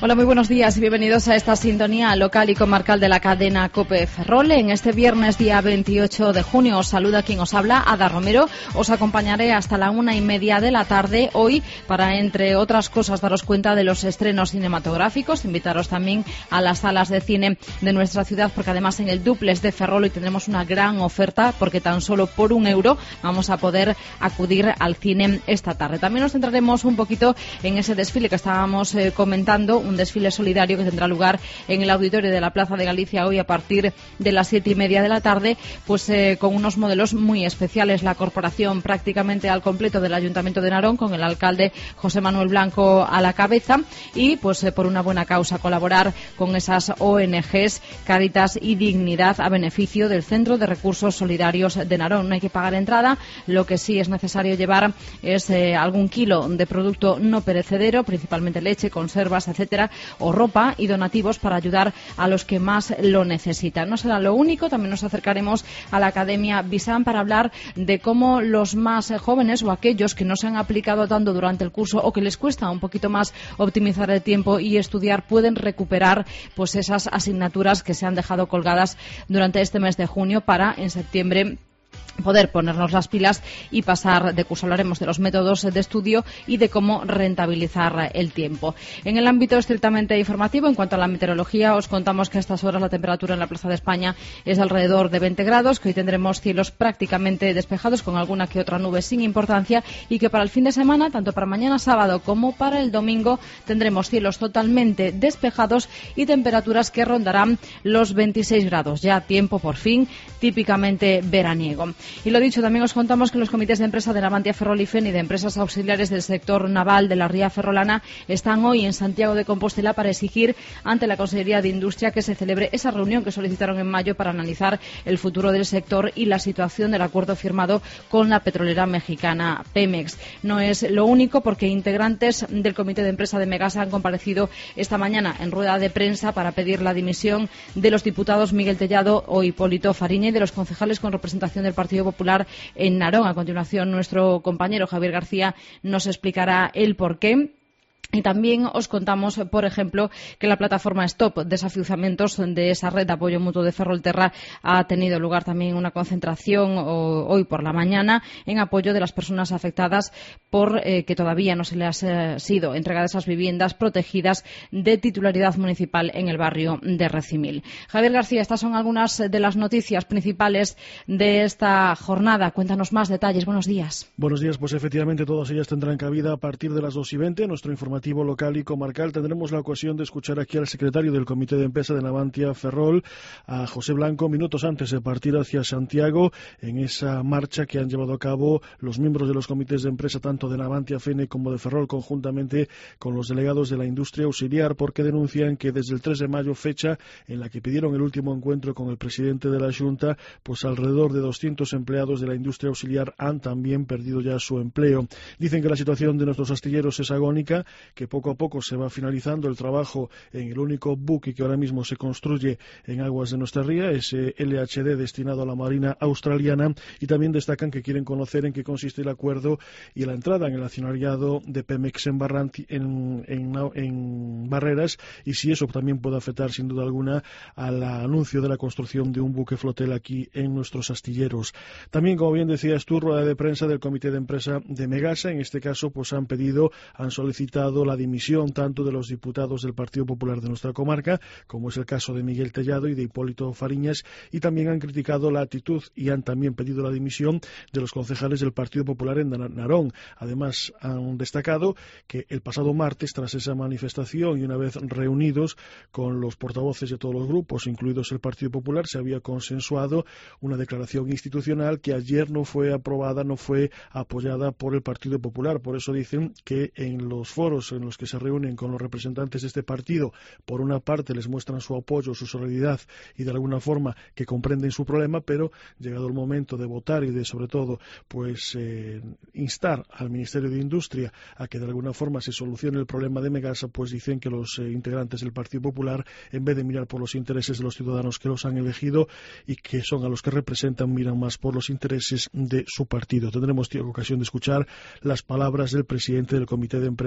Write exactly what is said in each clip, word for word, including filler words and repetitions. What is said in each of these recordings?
Hola, muy buenos días y bienvenidos a esta sintonía local y comarcal de la cadena COPE Ferrol. En este viernes, día veintiocho de junio, os saluda quien os habla, Ada Romero. Os acompañaré hasta la una y media de la tarde hoy para, entre otras cosas, daros cuenta de los estrenos cinematográficos, invitaros también a las salas de cine de nuestra ciudad, porque además en el dúplex de Ferrol hoy tendremos una gran oferta, porque tan solo por un euro vamos a poder acudir al cine esta tarde. También nos centraremos un poquito en ese desfile que estábamos eh, comentando, un desfile solidario que tendrá lugar en el auditorio de la Plaza de Galicia hoy a partir de las siete y media de la tarde, pues eh, con unos modelos muy especiales. La corporación prácticamente al completo del Ayuntamiento de Narón, con el alcalde José Manuel Blanco a la cabeza, y pues eh, por una buena causa, colaborar con esas O N Ges, Cáritas y Dignidad, a beneficio del Centro de Recursos Solidarios de Narón. No hay que pagar entrada, lo que sí es necesario llevar es eh, algún kilo de producto no perecedero, principalmente leche, conservas, etcétera, o ropa, y donativos para ayudar a los que más lo necesitan. No será lo único, también nos acercaremos a la Academia Bisam para hablar de cómo los más jóvenes o aquellos que no se han aplicado tanto durante el curso o que les cuesta un poquito más optimizar el tiempo y estudiar pueden recuperar pues esas asignaturas que se han dejado colgadas durante este mes de junio para en septiembre poder ponernos las pilas y pasar de curso. Hablaremos de los métodos de estudio y de cómo rentabilizar el tiempo. En el ámbito estrictamente informativo, en cuanto a la meteorología, os contamos que a estas horas la temperatura en la Plaza de España es de alrededor de veinte grados, que hoy tendremos cielos prácticamente despejados con alguna que otra nube sin importancia, y que para el fin de semana, tanto para mañana sábado como para el domingo, tendremos cielos totalmente despejados y temperaturas que rondarán los veintiséis grados. Ya tiempo, por fin, típicamente veraniego. Y lo dicho, también os contamos que los comités de empresa de Navantia Ferrol y FEN y de empresas auxiliares del sector naval de la ría ferrolana están hoy en Santiago de Compostela para exigir ante la Consejería de Industria que se celebre esa reunión que solicitaron en mayo para analizar el futuro del sector y la situación del acuerdo firmado con la petrolera mexicana Pemex. No es lo único, porque integrantes del comité de empresa de Megasa han comparecido esta mañana en rueda de prensa para pedir la dimisión de los diputados Miguel Tellado o Hipólito Fariña y de los concejales con representación del Partido Popular en Narón. A continuación, nuestro compañero Javier García nos explicará el porqué. Y también os contamos, por ejemplo, que la plataforma Stop Desafiuzamientos de esa red de apoyo mutuo de Ferrolterra ha tenido lugar también una concentración o, hoy por la mañana en apoyo de las personas afectadas por eh, que todavía no se les ha eh, sido entregadas esas viviendas protegidas de titularidad municipal en el barrio de Recimil. Javier García, estas son algunas de las noticias principales de esta jornada. Cuéntanos más detalles. Buenos días. Buenos días. Pues efectivamente todas ellas tendrán cabida a partir de las dos y veinte. Nuestro informativo local y comarcal. Tendremos la ocasión de escuchar aquí al secretario del Comité de Empresa de Navantia Ferrol, a José Blanco, minutos antes de partir hacia Santiago en esa marcha que han llevado a cabo los miembros de los comités de empresa tanto de Navantia Fene como de Ferrol, conjuntamente con los delegados de la industria auxiliar, porque denuncian que desde el tres de mayo, fecha en la que pidieron el último encuentro con el presidente de la Junta, pues alrededor de doscientos empleados de la industria auxiliar han también perdido ya su empleo. Dicen que la situación de nuestros astilleros es agónica, que poco a poco se va finalizando el trabajo en el único buque que ahora mismo se construye en aguas de nuestra ría, ese L H D destinado a la Marina australiana, y también destacan que quieren conocer en qué consiste el acuerdo y la entrada en el accionariado de Pemex en, Barranti, en, en, en Barreras, y si eso también puede afectar sin duda alguna al anuncio de la construcción de un buque flotel aquí en nuestros astilleros. También, como bien decías tú, rueda de prensa del Comité de Empresa de Megasa. En este caso pues han pedido, han solicitado la dimisión tanto de los diputados del Partido Popular de nuestra comarca, como es el caso de Miguel Tellado y de Hipólito Fariñas, y también han criticado la actitud y han también pedido la dimisión de los concejales del Partido Popular en Narón. Además, han destacado que el pasado martes, tras esa manifestación y una vez reunidos con los portavoces de todos los grupos, incluidos el Partido Popular, se había consensuado una declaración institucional que ayer no fue aprobada, no fue apoyada por el Partido Popular. Por eso dicen que en los foros en los que se reúnen con los representantes de este partido, por una parte les muestran su apoyo, su solidaridad y de alguna forma que comprenden su problema, pero llegado el momento de votar y de sobre todo pues eh, instar al Ministerio de Industria a que de alguna forma se solucione el problema de Megasa, pues dicen que los eh, integrantes del Partido Popular, en vez de mirar por los intereses de los ciudadanos que los han elegido y que son a los que representan, miran más por los intereses de su partido. Tendremos ocasión de escuchar las palabras del presidente del Comité de Empresa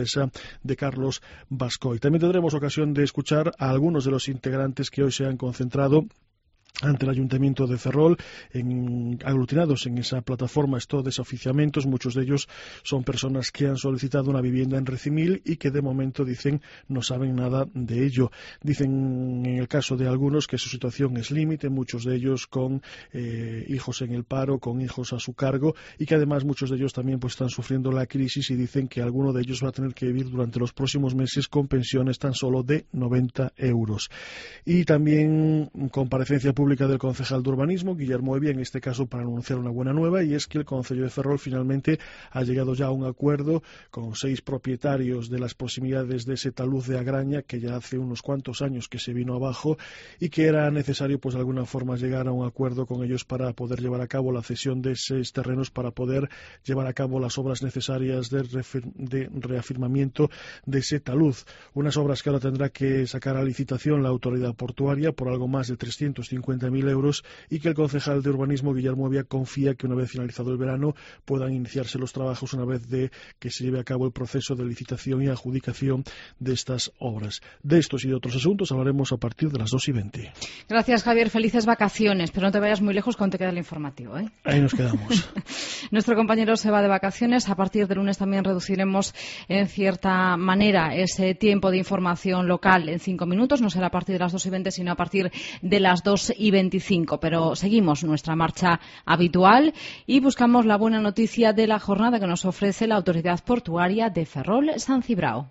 de Carlos Bascoy. También tendremos ocasión de escuchar a algunos de los integrantes que hoy se han concentrado ante el Ayuntamiento de Ferrol, en, aglutinados en esa plataforma Esto Desoficiamientos. Muchos de ellos son personas que han solicitado una vivienda en Recimil y que de momento dicen no saben nada de ello. Dicen en el caso de algunos que su situación es límite, muchos de ellos con eh, hijos en el paro, con hijos a su cargo, y que además muchos de ellos también pues están sufriendo la crisis y dicen que alguno de ellos va a tener que vivir durante los próximos meses con pensiones tan solo de noventa euros. Y también comparecencia pública del concejal de urbanismo, Guillermo Evia, en este caso para anunciar una buena nueva, y es que el Concello de Ferrol finalmente ha llegado ya a un acuerdo con seis propietarios de las proximidades de ese talud de Agraña, que ya hace unos cuantos años que se vino abajo y que era necesario pues de alguna forma llegar a un acuerdo con ellos para poder llevar a cabo la cesión de esos terrenos, para poder llevar a cabo las obras necesarias de, de reafirmamiento de ese talud. Unas obras que ahora tendrá que sacar a licitación la autoridad portuaria por algo más de trescientos cincuenta mil euros, y que el concejal de urbanismo, Guillermo Evia, confía que una vez finalizado el verano puedan iniciarse los trabajos una vez de que se lleve a cabo el proceso de licitación y adjudicación de estas obras. De estos y de otros asuntos hablaremos a partir de las dos y veinte. Gracias, Javier. Felices vacaciones, pero no te vayas muy lejos cuando te queda el informativo, ¿eh? Ahí nos quedamos. Nuestro compañero se va de vacaciones. A partir del lunes también reduciremos en cierta manera ese tiempo de información local en cinco minutos. No será a partir de las dos y veinte, sino a partir de las dos y veinticinco. Pero seguimos nuestra marcha habitual y buscamos la buena noticia de la jornada que nos ofrece la Autoridad Portuaria de Ferrol San Cibrao.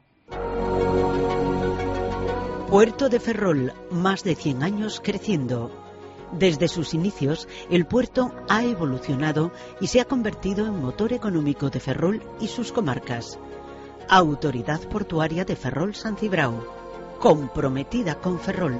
Puerto de Ferrol, más de cien años creciendo. Desde sus inicios, el puerto ha evolucionado y se ha convertido en motor económico de Ferrol y sus comarcas. Autoridad Portuaria de Ferrol San Cibrao, comprometida con Ferrol.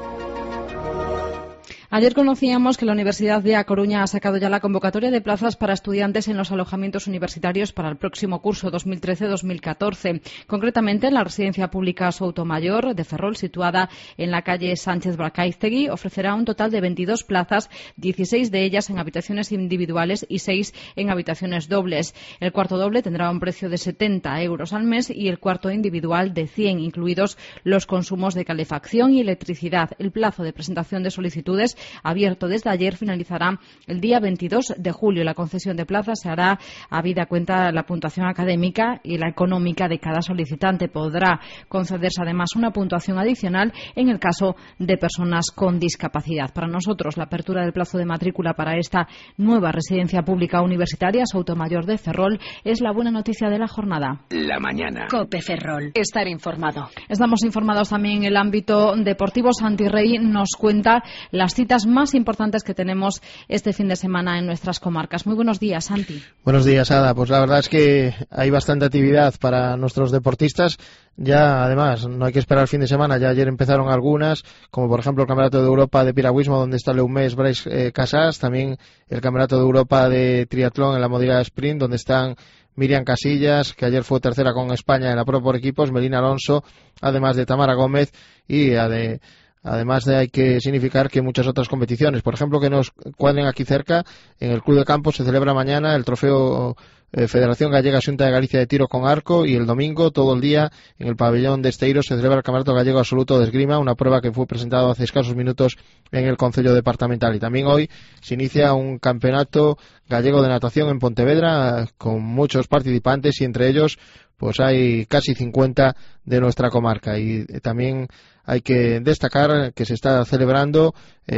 Ayer conocíamos que la Universidad de A Coruña ha sacado ya la convocatoria de plazas para estudiantes en los alojamientos universitarios para el próximo curso dos mil trece dos mil catorce. Concretamente, en la residencia pública Soutomayor de Ferrol, situada en la calle Sánchez Bracaiztegui, ofrecerá un total de veintidós plazas, dieciséis de ellas en habitaciones individuales y seis en habitaciones dobles. El cuarto doble tendrá un precio de setenta euros al mes y el cuarto individual de cien, incluidos los consumos de calefacción y electricidad. El plazo de presentación de solicitudes, abierto desde ayer, finalizará el día veintidós de julio. La concesión de plazas se hará habida cuenta la puntuación académica y la económica de cada solicitante. Podrá concederse además una puntuación adicional en el caso de personas con discapacidad. Para nosotros, la apertura del plazo de matrícula para esta nueva residencia pública universitaria Soutomayor de Ferrol es la buena noticia de la jornada. La mañana. COPE Ferrol. Estar informado. Estamos informados también en el ámbito deportivo. Santi Rey nos cuenta las citas más importantes que tenemos este fin de semana en nuestras comarcas. Muy buenos días, Santi. Buenos días, Ada. Pues la verdad es que hay bastante actividad para nuestros deportistas. Ya, además, no hay que esperar el fin de semana. Ya ayer empezaron algunas, como por ejemplo el Campeonato de Europa de Piragüismo, donde está Leumés Brais eh, Casas. También el Campeonato de Europa de Triatlón en la modalidad sprint, donde están Miriam Casillas, que ayer fue tercera con España en la Pro por equipos, Melina Alonso, además de Tamara Gómez y de... Además de hay que significar que muchas otras competiciones, por ejemplo, que nos cuadren aquí cerca, en el Club de Campo se celebra mañana el trofeo eh, Federación Gallega Xunta de Galicia de Tiro con Arco, y el domingo todo el día en el pabellón de Esteiro se celebra el Campeonato Gallego Absoluto de Esgrima, una prueba que fue presentado hace escasos minutos en el Concello Departamental. Y también hoy se inicia un campeonato gallego de natación en Pontevedra con muchos participantes, y entre ellos pues hay casi cincuenta de nuestra comarca. Y también hay que destacar que se está celebrando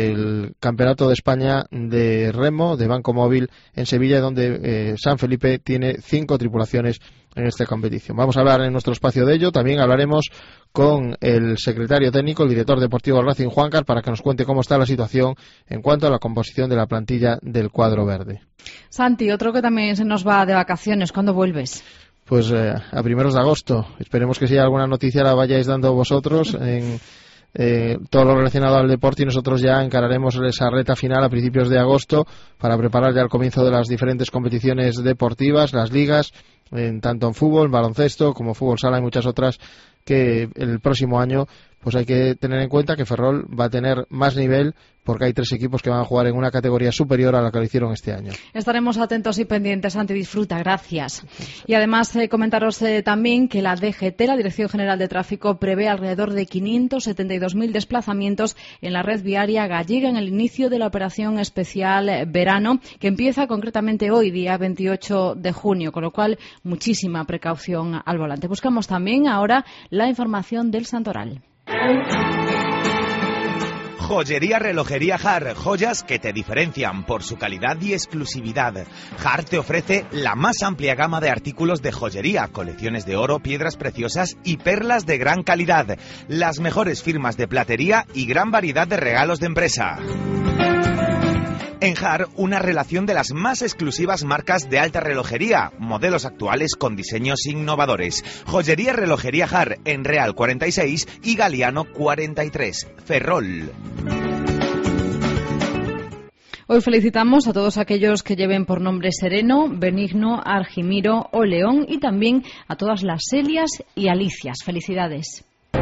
el Campeonato de España de Remo de Banco Móvil en Sevilla, donde eh, San Felipe tiene cinco tripulaciones en esta competición. Vamos a hablar en nuestro espacio de ello. También hablaremos con el secretario técnico, el director deportivo del Racing, Juancar, para que nos cuente cómo está la situación en cuanto a la composición de la plantilla del cuadro verde. Santi, otro que también se nos va de vacaciones, ¿cuándo vuelves? Pues eh, a primeros de agosto. Esperemos que si hay alguna noticia la vayáis dando vosotros en eh, todo lo relacionado al deporte, y nosotros ya encararemos esa reta final a principios de agosto para preparar ya el comienzo de las diferentes competiciones deportivas, las ligas, en, tanto en fútbol, baloncesto como fútbol sala y muchas otras, que el próximo año pues hay que tener en cuenta que Ferrol va a tener más nivel porque hay tres equipos que van a jugar en una categoría superior a la que lo hicieron este año. Estaremos atentos y pendientes. Santi, disfruta, gracias. Y además eh, comentaros eh, también que la D G T, la Dirección General de Tráfico, prevé alrededor de quinientos setenta y dos mil desplazamientos en la red viaria gallega en el inicio de la operación especial eh, verano, que empieza concretamente hoy, día veintiocho de junio, con lo cual muchísima precaución al volante. Buscamos también ahora la información del Santoral. Joyería Relojería Har, joyas que te diferencian por su calidad y exclusividad. Har te ofrece la más amplia gama de artículos de joyería, colecciones de oro, piedras preciosas y perlas de gran calidad, las mejores firmas de platería y gran variedad de regalos de empresa. En Har, una relación de las más exclusivas marcas de alta relojería, modelos actuales con diseños innovadores. Joyería Relojería Har, en Real cuarenta y seis y Galiano cuarenta y tres, Ferrol. Hoy felicitamos a todos aquellos que lleven por nombre Sereno, Benigno, Argimiro o León, y también a todas las Celias y Alicias. Felicidades.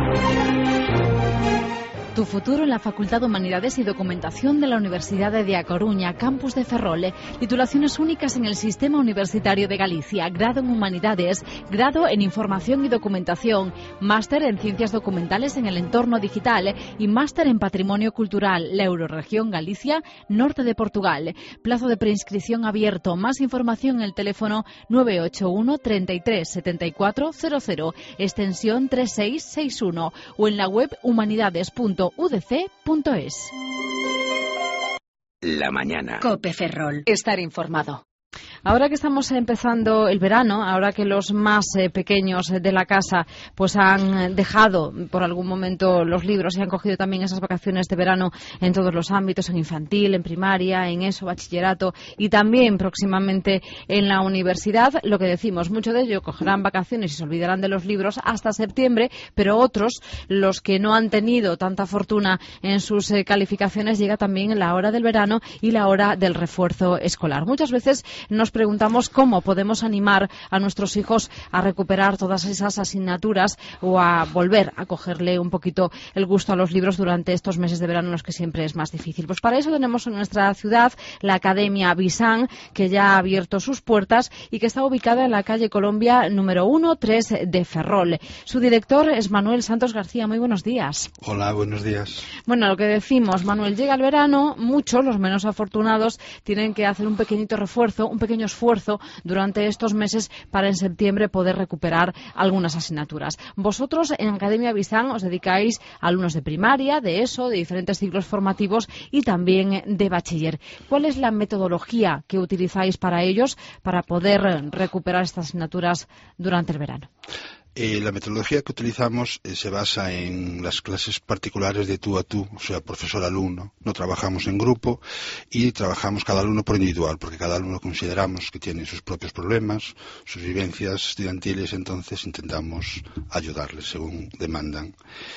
Tu futuro en la Facultad de Humanidades y Documentación de la Universidad de A Coruña, campus de Ferrol. Titulaciones únicas en el Sistema Universitario de Galicia, grado en Humanidades, grado en Información y Documentación, máster en Ciencias Documentales en el Entorno Digital y máster en Patrimonio Cultural, la Eurorregión Galicia, norte de Portugal. Plazo de preinscripción abierto. Más información en el teléfono nueve ocho uno, treinta y tres, setenta y cuatro cero cero, extensión treinta y seis sesenta y uno o en la web humanidades punto u d c punto es. La mañana. COPE Ferrol. Estar informado. Ahora que estamos empezando el verano, ahora que los más eh, pequeños de la casa pues han dejado por algún momento los libros y han cogido también esas vacaciones de verano en todos los ámbitos, en infantil, en primaria, en eso, bachillerato y también próximamente en la universidad, lo que decimos, muchos de ellos cogerán vacaciones y se olvidarán de los libros hasta septiembre, pero otros, los que no han tenido tanta fortuna en sus eh, calificaciones, llega también la hora del verano y la hora del refuerzo escolar. Muchas veces nos preguntamos cómo podemos animar a nuestros hijos a recuperar todas esas asignaturas o a volver a cogerle un poquito el gusto a los libros durante estos meses de verano en los que siempre es más difícil. Pues para eso tenemos en nuestra ciudad la Academia Bisán, que ya ha abierto sus puertas y que está ubicada en la calle Colombia número uno tres de Ferrol. Su director es Manuel Santos García. Muy buenos días. Hola, buenos días. Bueno, lo que decimos, Manuel, llega el verano, muchos, los menos afortunados, tienen que hacer un pequeñito refuerzo, un pequeño esfuerzo durante estos meses para en septiembre poder recuperar algunas asignaturas. Vosotros en Academia Bisán os dedicáis a alumnos de primaria, de ESO, de diferentes ciclos formativos y también de bachiller. ¿Cuál es la metodología que utilizáis para ellos para poder recuperar estas asignaturas durante el verano? Eh, la metodología que utilizamos eh, se basa en las clases particulares de tú a tú, o sea, profesor-alumno. No trabajamos en grupo y trabajamos cada alumno por individual, porque cada alumno consideramos que tiene sus propios problemas, sus vivencias estudiantiles, entonces intentamos ayudarles según demandan.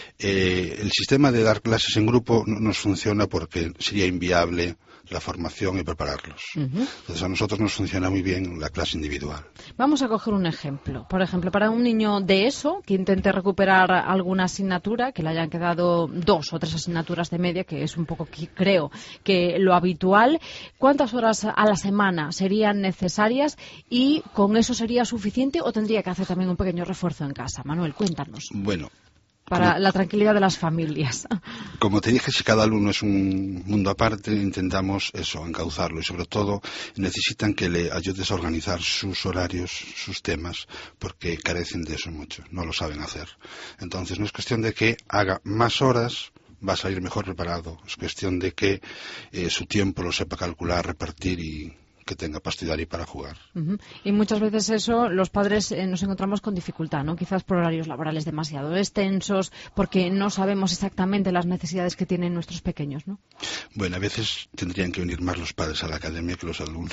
Eh, el sistema de dar clases en grupo no nos funciona porque sería inviable la formación y prepararlos. Uh-huh. Entonces a nosotros nos funciona muy bien la clase individual. Vamos a coger un ejemplo. Por ejemplo, para un niño de ESO que intente recuperar alguna asignatura, que le hayan quedado dos o tres asignaturas de media, que es un poco, creo, que lo habitual, ¿cuántas horas a la semana serían necesarias y con eso sería suficiente o tendría que hacer también un pequeño refuerzo en casa? Manuel, cuéntanos. Bueno, para como, la tranquilidad de las familias. Como te dije, si cada alumno es un mundo aparte, intentamos eso, encauzarlo y sobre todo necesitan que le ayudes a organizar sus horarios, sus temas, porque carecen de eso mucho, no lo saben hacer. Entonces no es cuestión de que haga más horas, va a salir mejor preparado, es cuestión de que eh, su tiempo lo sepa calcular, repartir y que tenga para estudiar y para jugar. Uh-huh. Y muchas veces eso, los padres eh, nos encontramos con dificultad, ¿no? Quizás por horarios laborales demasiado extensos, porque no sabemos exactamente las necesidades que tienen nuestros pequeños, ¿no? Bueno, a veces tendrían que venir más los padres a la academia que los alumnos.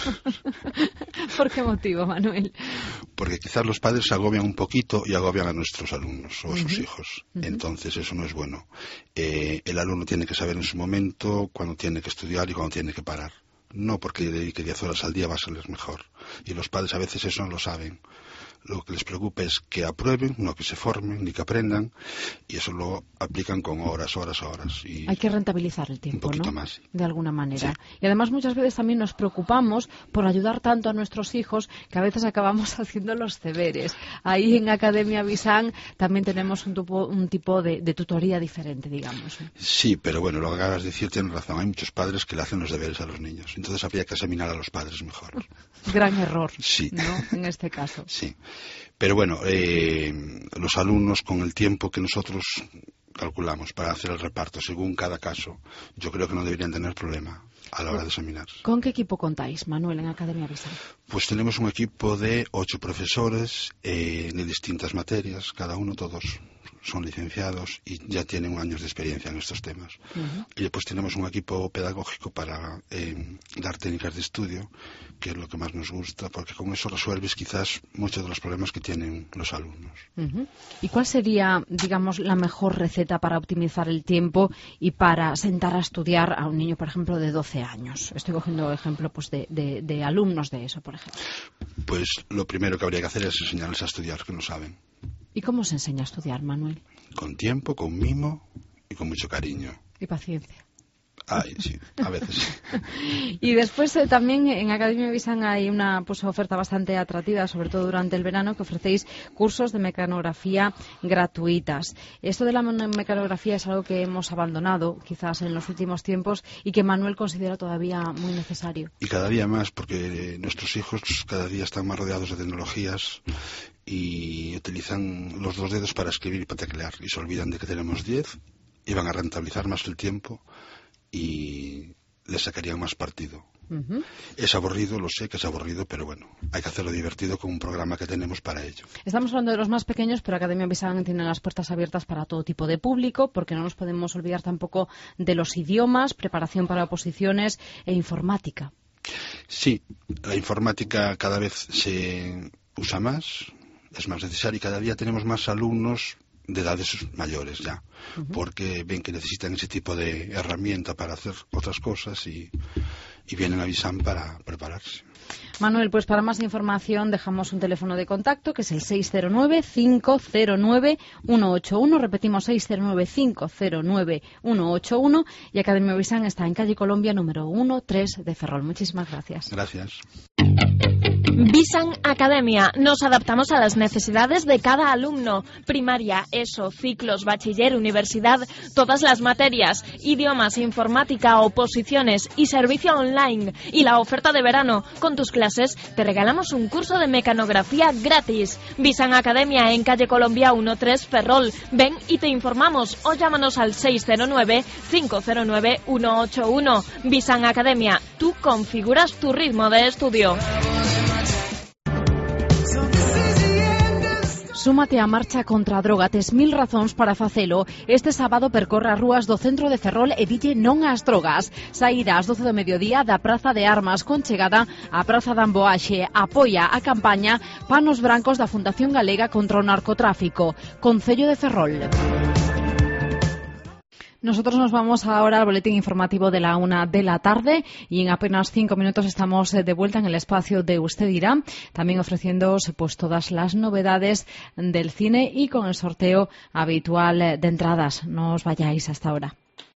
¿Por qué motivo, Manuel? Porque quizás los padres se agobian un poquito y agobian a nuestros alumnos o a uh-huh. sus hijos. Uh-huh. Entonces eso no es bueno. Eh, el alumno tiene que saber en su momento cuándo tiene que estudiar y cuándo tiene que parar. No porque dedique diez horas al día va a serles mejor. Y los padres a veces eso no lo saben. lo que les preocupa es que aprueben, no que se formen ni que aprendan, y eso lo aplican con horas, horas, horas. Y hay que rentabilizar el tiempo, un poquito ¿no? más. De alguna manera. Sí. Y además muchas veces también nos preocupamos por ayudar tanto a nuestros hijos que a veces acabamos haciendo los deberes. Ahí en Academia Visan también tenemos un tipo, un tipo de, de tutoría diferente, digamos. Sí, pero bueno, lo que acabas de decir tienes razón. Hay muchos padres que le hacen los deberes a los niños. Entonces habría que examinar a los padres mejor. Gran error, sí. ¿no? En este caso. Sí. Pero bueno, eh, los alumnos con el tiempo que nosotros calculamos para hacer el reparto según cada caso, yo creo que no deberían tener problema a la hora de examinar. ¿Con qué equipo contáis, Manuel, en Academia Visan? Pues tenemos un equipo de ocho profesores eh, de distintas materias, cada uno, todos son licenciados y ya tienen años de experiencia en estos temas. Uh-huh. Y después tenemos un equipo pedagógico para eh, dar técnicas de estudio, que es lo que más nos gusta, porque con eso resuelves quizás muchos de los problemas que tienen los alumnos. Uh-huh. ¿Y cuál sería, digamos, la mejor receta para optimizar el tiempo y para sentar a estudiar a un niño, por ejemplo, de doce años? Estoy cogiendo ejemplo pues, de, de, de alumnos de eso, por ejemplo. Pues lo primero que habría que hacer es enseñarles a estudiar, que no saben. ¿Y cómo se enseña a estudiar, Manuel? Con tiempo, con mimo y con mucho cariño. Y paciencia. Ay, sí, a veces sí. Y después eh, también en Academia Visan hay una pues, oferta bastante atractiva, sobre todo durante el verano, que ofrecéis cursos de mecanografía gratuitas. Esto de la mecanografía es algo que hemos abandonado quizás en los últimos tiempos y que Manuel considera todavía muy necesario. Y cada día más, porque nuestros hijos cada día están más rodeados de tecnologías y utilizan los dos dedos para escribir y para teclear y se olvidan de que tenemos diez y van a rentabilizar más el tiempo y le sacarían más partido. Uh-huh. Es aburrido, lo sé que es aburrido, pero bueno, hay que hacerlo divertido con un programa que tenemos para ello. Estamos hablando de los más pequeños, pero Academia Visan tiene las puertas abiertas para todo tipo de público, porque no nos podemos olvidar tampoco de los idiomas, preparación para oposiciones e informática. Sí, la informática cada vez se usa más, es más necesaria y cada día tenemos más alumnos de edades mayores ya, uh-huh. porque ven que necesitan ese tipo de herramienta para hacer otras cosas y, y vienen a Visan para prepararse. Manuel, pues para más información dejamos un teléfono de contacto que es el seis cero nueve, cinco cero nueve, uno ocho uno, repetimos seis cero nueve, cinco cero nueve, uno ocho uno y Academia Visan está en calle Colombia número uno tres de Ferrol. Muchísimas gracias. Gracias. Visan Academia. Nos adaptamos a las necesidades de cada alumno. Primaria, ESO, ciclos, bachiller, universidad, todas las materias, idiomas, informática, oposiciones y servicio online. Y la oferta de verano. Con tus clases te regalamos un curso de mecanografía gratis. Visan Academia en calle Colombia uno tres Ferrol. Ven y te informamos o llámanos al seis cero nueve, cinco cero nueve, uno ocho uno. Visan Academia. Tú configuras tu ritmo de estudio. Súmate a marcha contra a droga, tes mil razóns para facelo. Este sábado percorre as rúas do centro de Ferrol e dille non ás drogas. Saída ás doce do mediodía da Praza de Armas con chegada á Praza de Amboaxe. Apoia a campaña Panos Brancos da Fundación Galega contra o Narcotráfico. Concello de Ferrol. Nosotros nos vamos ahora al boletín informativo de la una de la tarde y en apenas cinco minutos estamos de vuelta en el espacio de Usted Dirá, también ofreciéndoos pues todas las novedades del cine y con el sorteo habitual de entradas. No os vayáis hasta ahora.